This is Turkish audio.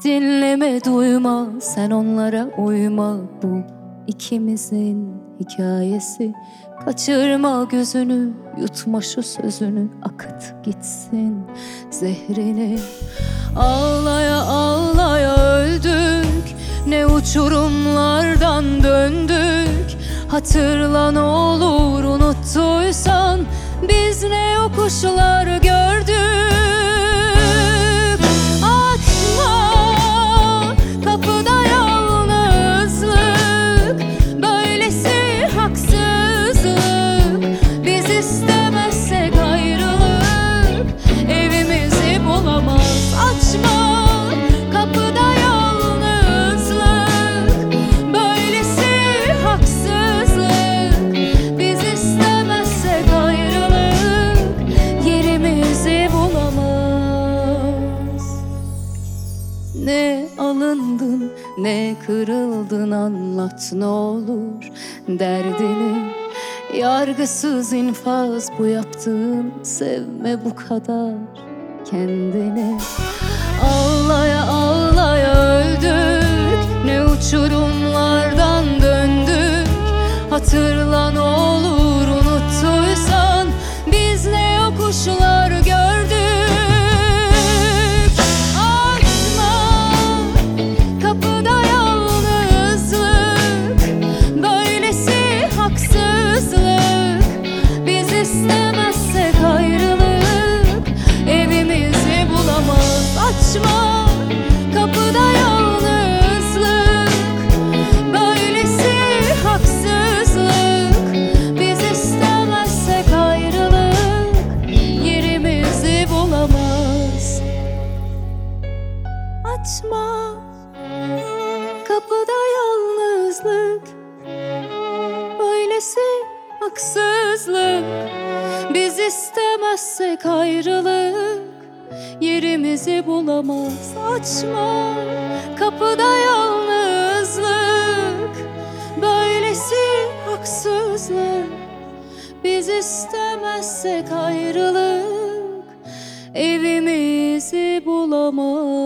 Dinleme, duyma, sen onlara uyma. Bu ikimizin hikayesi. Kaçırma gözünü, yutma şu sözünü. Akıt gitsin zehrini. Ağlaya ağlaya öldük, ne uçurumlardan döndük. Hatırla ne olur, unuttuysan biz ne yokuşlar gördük. Açma kapıda yalnızlık, böylesi haksızlık. Biz istemezsek ayrılık, evimizi bulamaz. Açma kapıda yalnızlık, böylesi haksızlık. Biz istemezsek ayrılık, yerimizi bulamaz. Ne alındın, ne kırıldın, anlat ne olur derdini. Yargısız infaz bu yaptığın, sevme bu kadar kendini. Ağlaya ağlaya öldük, ne uçurumlardan döndük. Hatırla ne olur, unuttuysan biz ne yokuşlar gördük. Açma kapıda yalnızlık, böylesi haksızlık. Biz istemezsek ayrılık, evimizi bulamaz. Açma kapıda yalnızlık, böylesi haksızlık. Biz istemezsek ayrılık, yerimizi bulamaz. Açma kapıda yalnızlık, böylesi haksızlık. Biz istemezsek ayrılık, yerimizi bulamaz. Açma kapıda yalnızlık, böylesi haksızlık. Biz istemezsek ayrılık, evimizi bulamaz.